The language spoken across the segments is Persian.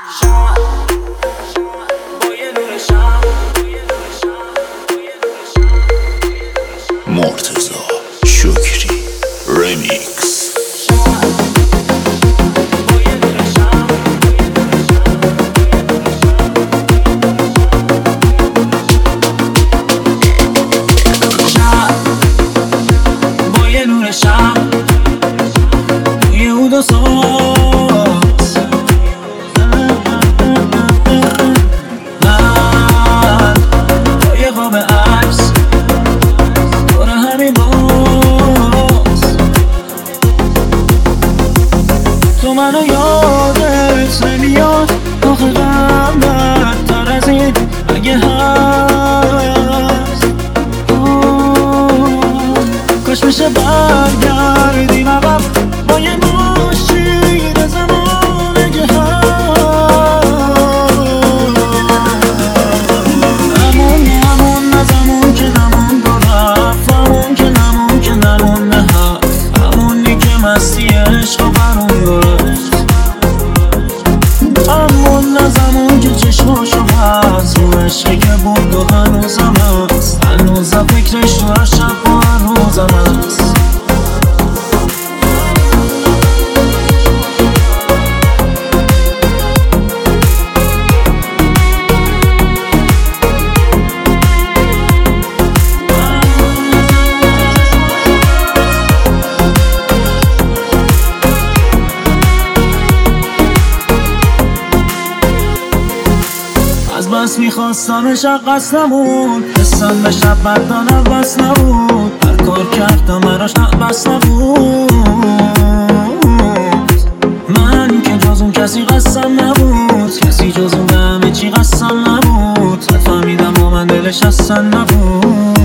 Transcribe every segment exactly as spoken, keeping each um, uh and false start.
مرتضی شکری رمیکس. با یه نور شب توی اود و ساز، من با یه خواب عکس دور همین باز، تو منو یادت نمیاد آخه غم بدتر از این اگه هست. کاش میشه برگردیم عقب با یه ماشین زمانه که هست. همون همون از همون که نمون دو رفت، همون که نمون که نمونه هست، همونی که مستی عشق و برون داشت، همون از همون که چشماشو بست رو عشقی که بود و هنوزم هست، هنوزم فکرش تو هر شب و هر روزم هست. از بس میخواستمش قصد نبود، حسم به شب بردانم بس نبود، هر کار کردم براش بس نبود. من که جز اون کسی قصدم نبود، کسی جز اون به همه چی قصدم نبود، نفهمیدم و من دلش هستن نبود.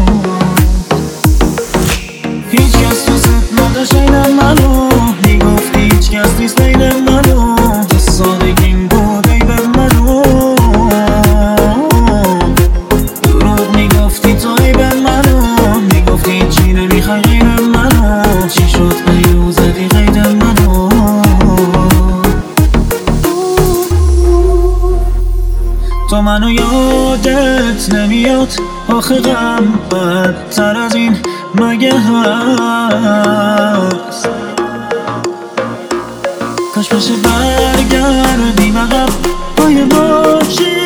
هیچ کس تو ست نداشت اینم منو، میگفتی هیچ کس نیست بین منو، تو سادگیم بود ای به منو، دروغ میگفتی تو ای به منو، میگفتی چی نمیخوای غیر منو، چی شد غیر زدی غیر منو. تو منو یادت نمیاد آخه غم بدتر از این مگه هست. کاش بشه برگردیم عقب با یه ماشین